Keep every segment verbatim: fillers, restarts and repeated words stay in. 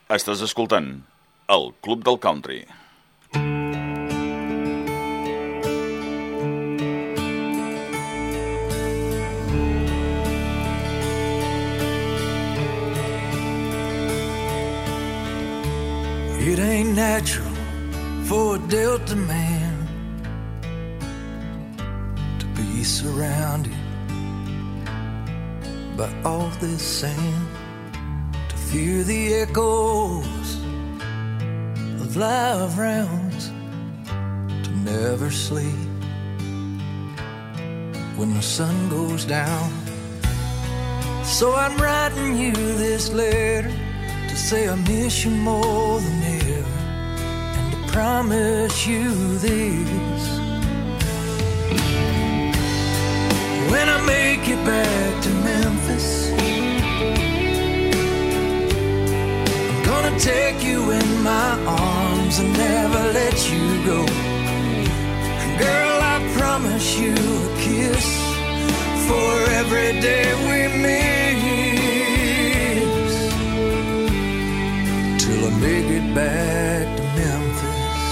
Estàs escoltant el Club del Country. It ain't natural for a Delta man to be surrounded by all this sand, to fear the echoes of live rounds, to never sleep when the sun goes down. So I'm writing you this letter to say I miss you more than ever, and to promise you this: when I make it back to Memphis, I'm gonna take you in my arms and never let you go. And girl, I promise you a kiss for every day we miss, till I make it back to Memphis.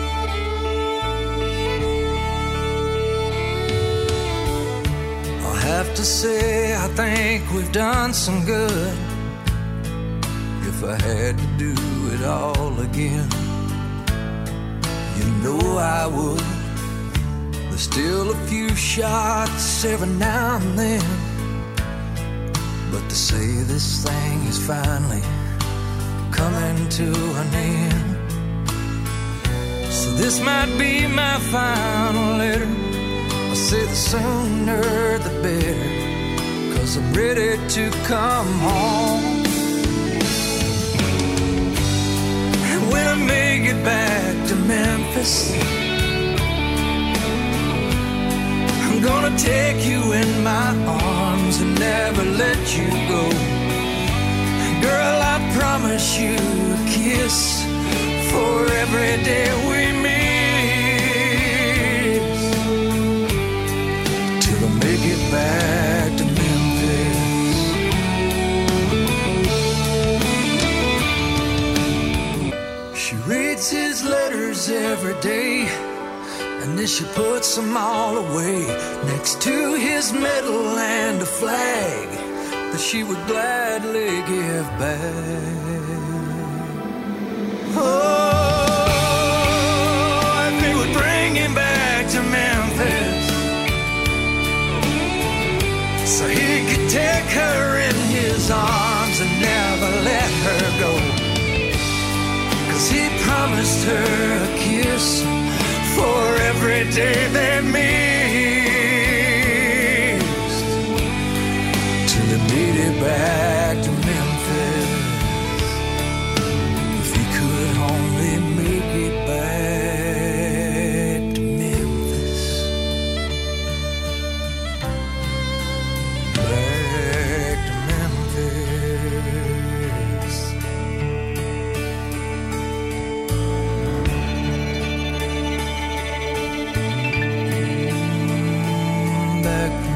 I'll have to say I think we've done some good. If I had to do it all again, you know I would. There's still a few shots every now and then, but to say this thing is finally coming to an end. So this might be my final letter. I say the sooner the better, 'cause I'm ready to come home. And when I make it back to Memphis, I'm gonna take you in my arms and never let you go. Girl, I promise you a kiss for every day we miss, till I make it back to Memphis. She reads his letters every day, and then she puts them all away next to his medal and a flag that she would gladly give back. Oh, if he would bring him back to Memphis, so he could take her in his arms and never let her go. 'Cause he promised her a kiss for every day they missed, till they made it back to Memphis. If he could only make it back to Memphis, back to Memphis. Back to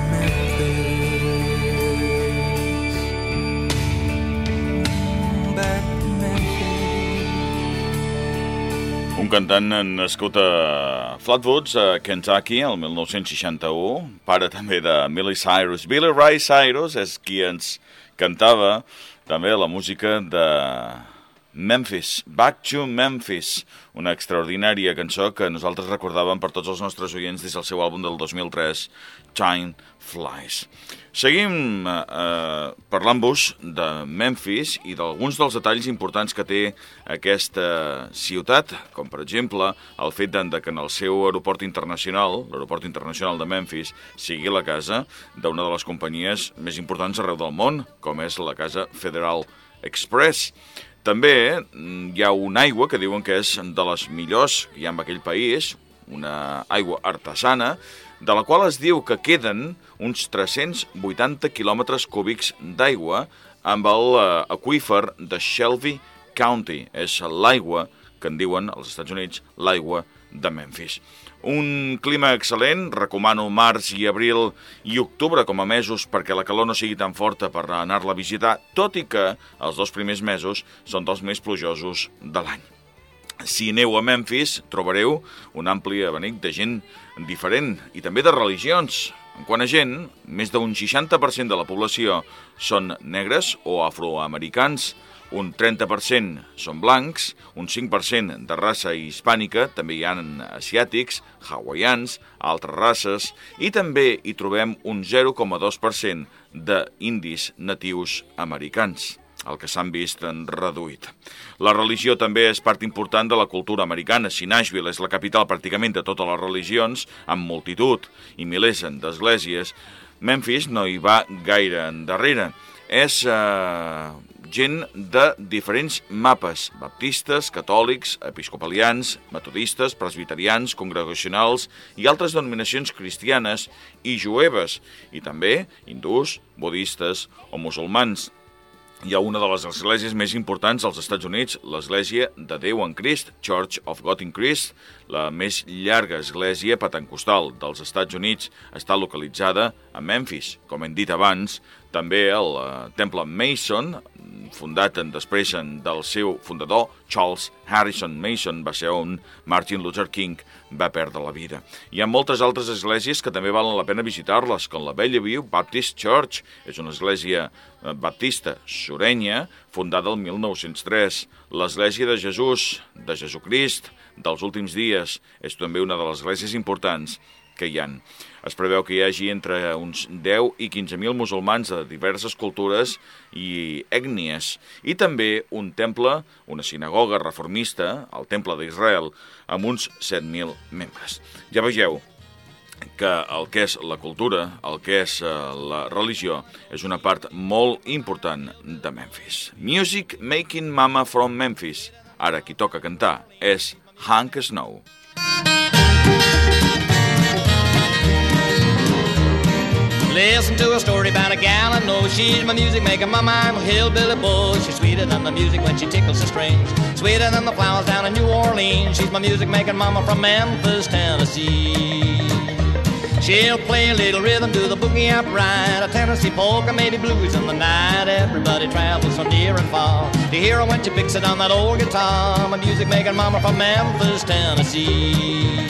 Un cantant nascut a Flatwoods, a Kentucky, el mil nou-cents seixanta-u, pare també de Miley Cyrus. Billy Ray Cyrus és qui ens cantava també la música de Memphis, Back to Memphis, una extraordinària cançó que nosaltres recordàvem per tots els nostres oients des del seu àlbum del dos mil tres, Time Flies. Seguim eh, parlant-vos de Memphis i d'alguns dels detalls importants que té aquesta ciutat, com per exemple el fet de que en el seu aeroport internacional, l'aeroport internacional de Memphis, sigui la casa d'una de les companyies més importants arreu del món, com és la casa Federal Express. També hi ha una aigua que diuen que és de les millors que hi ha en aquell país, una aigua artesana, de la qual es diu que queden uns tres-cents vuitanta quilòmetres cúbics d'aigua amb l'aqüífer de Shelby County. És l'aigua que en diuen als Estats Units l'aigua de Memphis. Un clima excel·lent, recomano març i abril i octubre com a mesos perquè la calor no sigui tan forta per anar-la a visitar, tot i que els dos primers mesos són dels més plujosos de l'any. Si aneu a Memphis, trobareu un ampli abanic de gent diferent i també de religions. En quant a gent, més d'un seixanta per cent de la població són negres o afroamericans, un trenta per cent són blancs, un cinc per cent de raça hispànica, també hi ha asiàtics, hawaians, altres races, i també hi trobem un zero coma dos per cent d'indis natius americans, el que s'han vist reduït. La religió també és part important de la cultura americana. Si Nashville és la capital pràcticament de totes les religions, amb multitud i milers d'esglésies, Memphis no hi va gaire endarrere. És eh, gent de diferents mapes, baptistes, catòlics, episcopalians, metodistes, presbiterians, congregacionals i altres denominacions cristianes i jueves, i també hindús, budistes o musulmans. Hi ha una de les esglésies més importants als Estats Units, l'Església de Déu en Crist, Church of God in Christ, la més llarga església pentecostal dels Estats Units, està localitzada a Memphis. Com hem dit abans, també el uh, temple Mason, fundat en, després en, del seu fundador, Charles Harrison Mason, va ser on Martin Luther King va perdre la vida. Hi ha moltes altres esglésies que també valen la pena visitar-les, com la Bellevue Baptist Church, és una església baptista surenya, fundada el mil nou-cents tres. L'Església de Jesús, de Jesucrist, dels últims dies, és també una de les esglésies importants que hi ha. Es preveu que hi hagi entre uns deu i quinze mil musulmans de diverses cultures i ètnies, i també un temple, una sinagoga reformista, el Temple d'Israel, amb uns set mil membres. Ja vegeu que el que és la cultura, el que és la religió, és una part molt important de Memphis. Music Making Mama from Memphis. Ara qui toca cantar és Hank Snow. Listen to a story about a gal I know. She's my music maker, mama, I'm a hillbilly bull. She's sweeter than the music when she tickles the strings, sweeter than the flowers down in New Orleans. She's my music making mama from Memphis, Tennessee. She'll play a little rhythm, do the boogie upright, a Tennessee polka, maybe blues in the night. Everybody travels from near and far to hear her when she picks it on that old guitar. My music making mama from Memphis, Tennessee.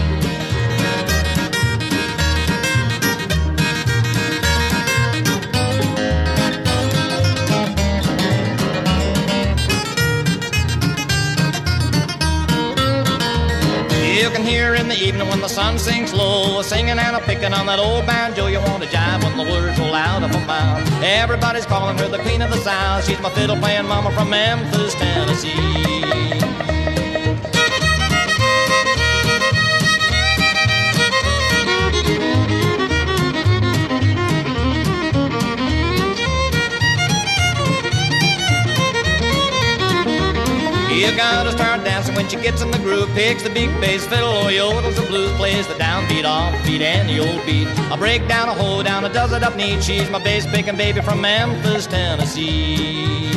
You can hear in the evening when the sun sinks low, a singing and a picking on that old banjo. You want to jive when the words roll out of her mouth. Everybody's calling her the queen of the South. She's my fiddle playing mama from Memphis, Tennessee. You gotta start dancing when she gets in the groove. Picks the big bass fiddle or yodels the blues. Plays the downbeat, offbeat, and the old beat. A break down, a hold down, a does it up neat. She's my bass picking baby from Memphis, Tennessee.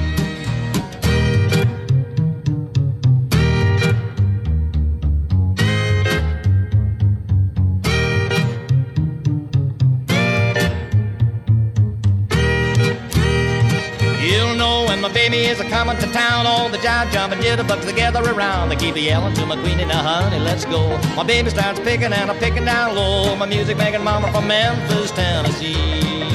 My baby is a coming to town. All the jive jumping jitterbugs together around. They keep yelling to my queenie, now honey, let's go. My baby starts picking and I'm picking down low. My music making mama from Memphis, Tennessee.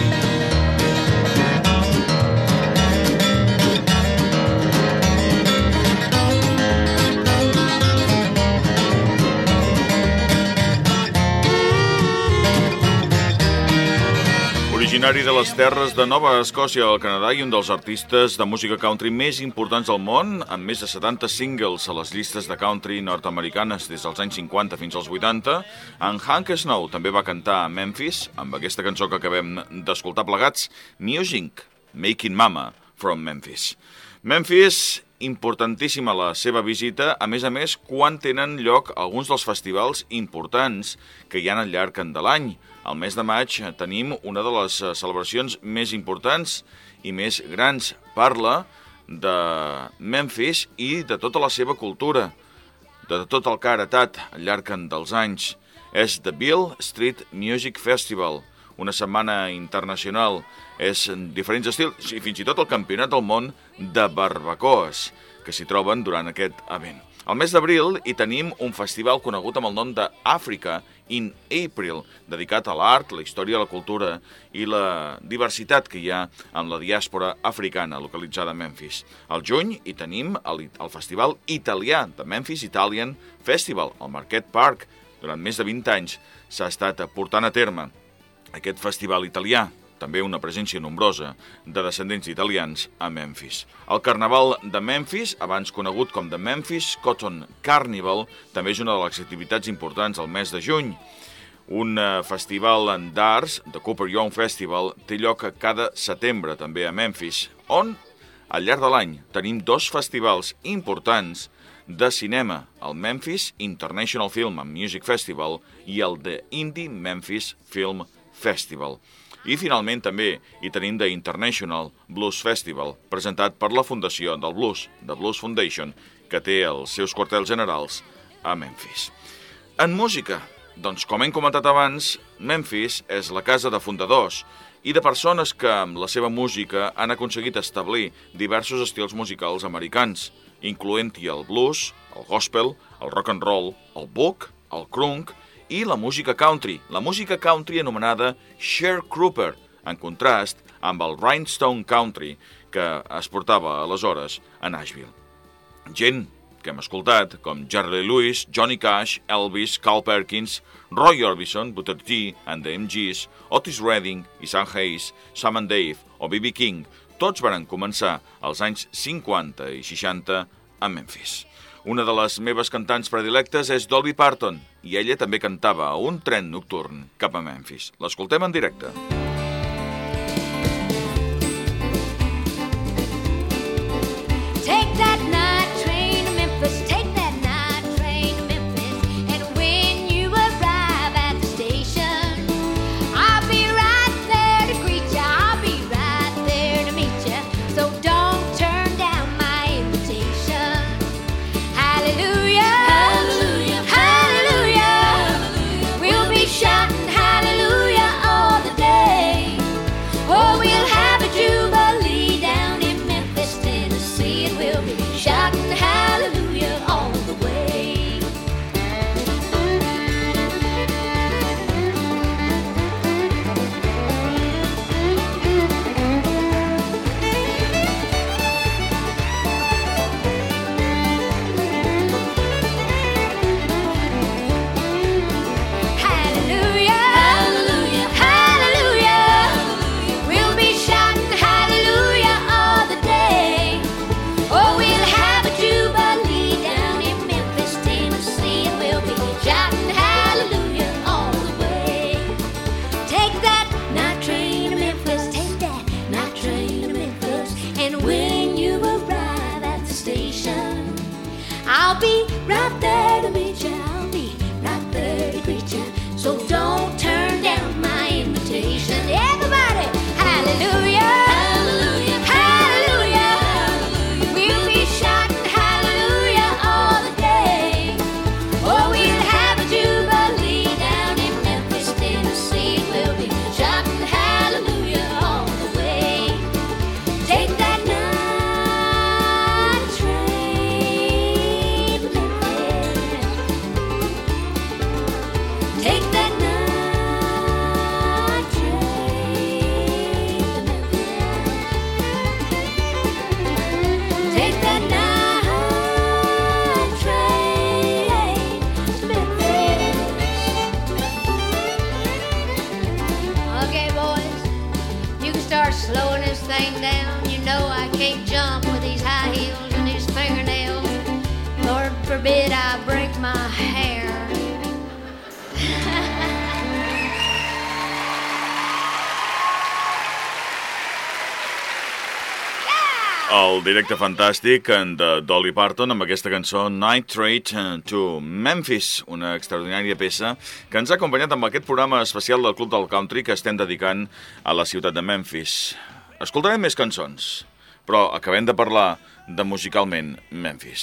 Originari de les terres de Nova Escòcia, al Canadà, i un dels artistes de música country més importants del món, amb més de setanta singles a les llistes de country nord-americanes des dels anys cinquanta fins als vuitanta, en Hank Snow també va cantar a Memphis, amb aquesta cançó que acabem d'escoltar plegats, Music Making Mama from Memphis. Memphis, importantíssima la seva visita, a més a més, quan tenen lloc alguns dels festivals importants que hi ha al llarg de l'any. Al mes de maig tenim una de les celebracions més importants i més grans. Parla de Memphis i de tota la seva cultura. de tot el que ha heretat al llarg dels anys. És The Beale Street Music Festival, una setmana internacional. És en diferents estils i fins i tot el campionat del món de barbacoes que s'hi troben durant aquest event. Al mes d'abril hi tenim un festival conegut amb el nom d'Africa in April, dedicat a l'art, la història, la cultura i la diversitat que hi ha en la diàspora africana localitzada a Memphis. Al juny hi tenim el, el festival italià de Memphis Italian Festival, al Market Park. Durant més de vint anys s'ha estat portant a terme aquest festival italià, també una presència nombrosa de descendents italians a Memphis. El Carnaval de Memphis, abans conegut com The Memphis Cotton Carnival, també és una de les activitats importants al mes de juny. Un festival d'arts, The Cooper Young Festival, té lloc cada setembre també a Memphis, on al llarg de l'any tenim dos festivals importants de cinema, el Memphis International Film and Music Festival i el The Indie Memphis Film Festival. I finalment també hi tenim The International Blues Festival, presentat per la Fundació del Blues, The Blues Foundation, que té els seus quartels generals a Memphis. En música, doncs com hem comentat abans, Memphis és la casa de fundadors i de persones que amb la seva música han aconseguit establir diversos estils musicals americans, incloent-hi el blues, el gospel, el rock and roll, el bug, el crunk i la música country, la música country anomenada sharecropper, en contrast amb el rhinestone country que es portava aleshores a Nashville. Gent que hem escoltat com Jerry Lewis, Johnny Cash, Elvis, Carl Perkins, Roy Orbison, Booker T and the M Gs, Otis Redding, Isaac Hayes, Sam and Dave o B B King, tots van començar als anys cinquanta i seixanta a Memphis. Una de les meves cantants predilectes és Dolly Parton, i ella també cantava a un tren nocturn cap a Memphis. L'escoltem en directe. Take that night train to Memphis, take that night train to Memphis, and when you arrive at the station, I'll be right there to greet you, I'll be right there to meet you, so don't turn down my invitation. Hallelujah, hallelujah, hallelujah, we'll be shouting hallelujah all the day. Oh, we'll have a jubilee down in Memphis, Tennessee, and we'll be shouting hallelujah all the way. Hallelujah, hallelujah, hallelujah, we'll be shouting hallelujah all the day. Oh, we'll have a jubilee down in Memphis, Tennessee, and we'll be shouting hallelujah all the way. Take that night train to Memphis, take that night train to Memphis, and when you arrive at the station, I'll be right there to meet you, I'll be right there to greet you, so don't turn down my invitation. Everybody, hallelujah, hallelujah, hallelujah, we'll be shouting hallelujah all the day. Oh, we'll have a jubilee down in Memphis, Tennessee, we'll be shouting hallelujah all the way. Take that night train to Memphis. Take that night train to Memphis. Take that night train to Memphis. Okay, boys, you can start slowing this thing down. You know I can't jump with these high heels and these fingernails. Lord forbid I break my hair. El directe fantàstic de Dolly Parton amb aquesta cançó Night Train to Memphis, una extraordinària peça que ens ha acompanyat amb aquest programa especial del Club del Country que estem dedicant a la ciutat de Memphis. Escoltarem més cançons, però acabem de parlar de musicalment Memphis.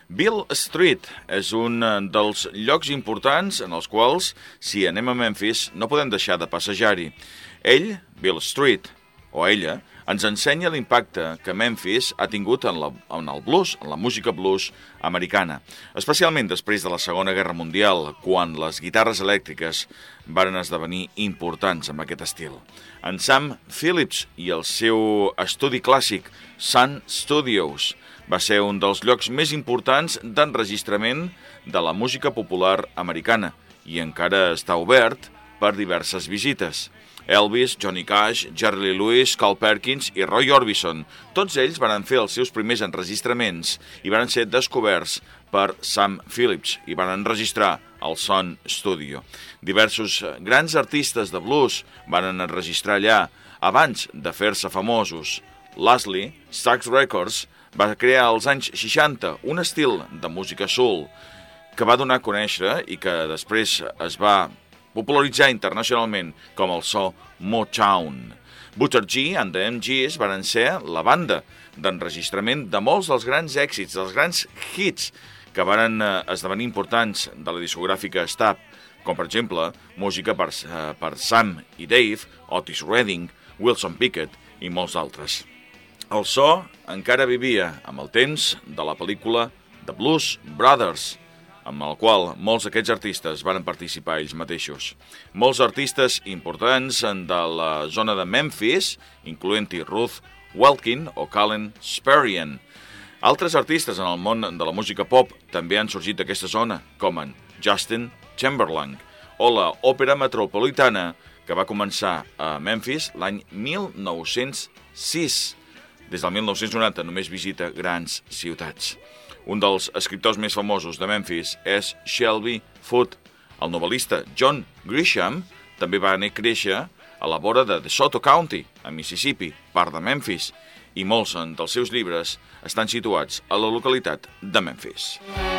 Beale Street és un dels llocs importants en els quals, si anem a Memphis, no podem deixar de passejar-hi. Ell, Beale Street, o ella, ens ensenya l'impacte que Memphis ha tingut en, la, en el blues, en la música blues americana, especialment després de la Segona Guerra Mundial, quan les guitarres elèctriques varen esdevenir importants amb aquest estil. En Sam Phillips i el seu estudi clàssic, Sun Studios, va ser un dels llocs més importants d'enregistrament de la música popular americana i encara està obert per diverses visites. Elvis, Johnny Cash, Jerry Lee Lewis, Carl Perkins i Roy Orbison, tots ells van fer els seus primers enregistraments i van ser descoberts per Sam Phillips i van enregistrar al Sun Studio. Diversos grans artistes de blues van enregistrar allà abans de fer-se famosos. Leslie, Stax Records, va crear als anys seixanta un estil de música soul que va donar a conèixer i que després es va popularitzar internacionalment com el so Motown. Booker T and the M Gs van ser la banda d'enregistrament de molts dels grans èxits, dels grans hits que van esdevenir importants de la discogràfica Stab, com per exemple música per, per Sam i Dave, Otis Redding, Wilson Pickett i molts altres. El so encara vivia amb el temps de la pel·lícula The Blues Brothers, amb el qual molts d'aquests artistes van participar ells mateixos. Molts artistes importants de la zona de Memphis, incloent-hi Ruth Welkin o Colin Sperian. Altres artistes en el món de la música pop també han sorgit d'aquesta zona, com en Justin Timberlake o la Òpera Metropolitana, que va començar a Memphis l'any mil nou-cents sis. Des del mil nou-cents noranta només visita grans ciutats. Un dels escriptors més famosos de Memphis és Shelby Foote. El novel·lista John Grisham també va créixer a la vora de DeSoto County, a Mississippi, part de Memphis, i molts dels seus llibres estan situats a la localitat de Memphis.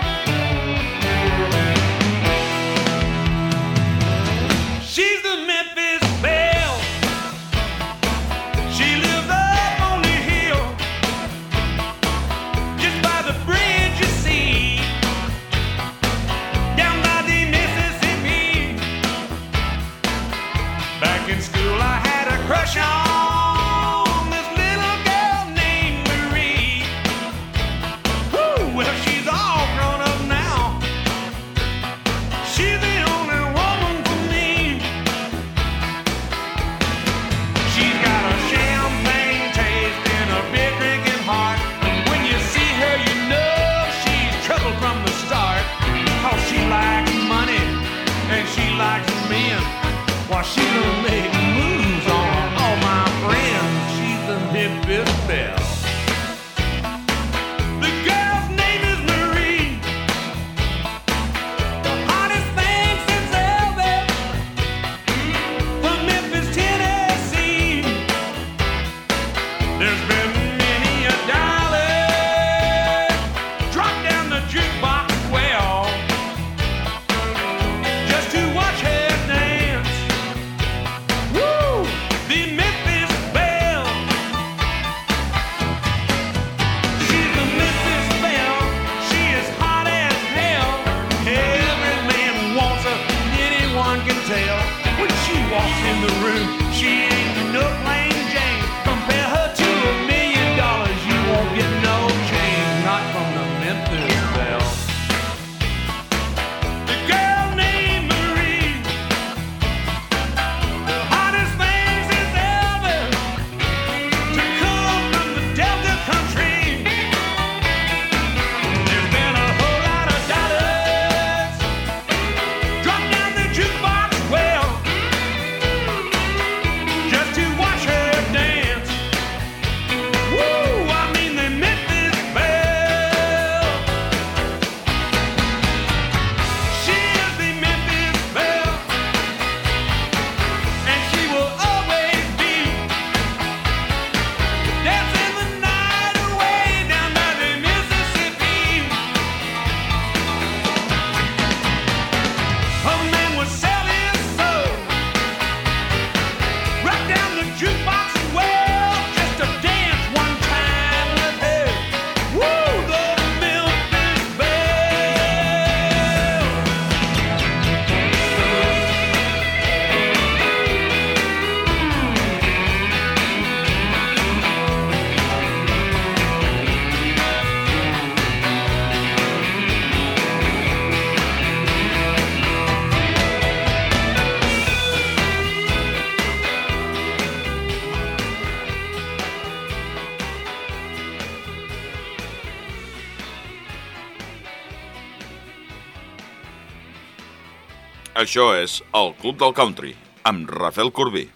She's the Memphis Belle. She lives up on the hill, just by the bridge you see, down by the Mississippi. Back in school I had a crush on this little girl named Marie. Woo, well she's all grown Això és el Club del Country, amb Rafael Corbí.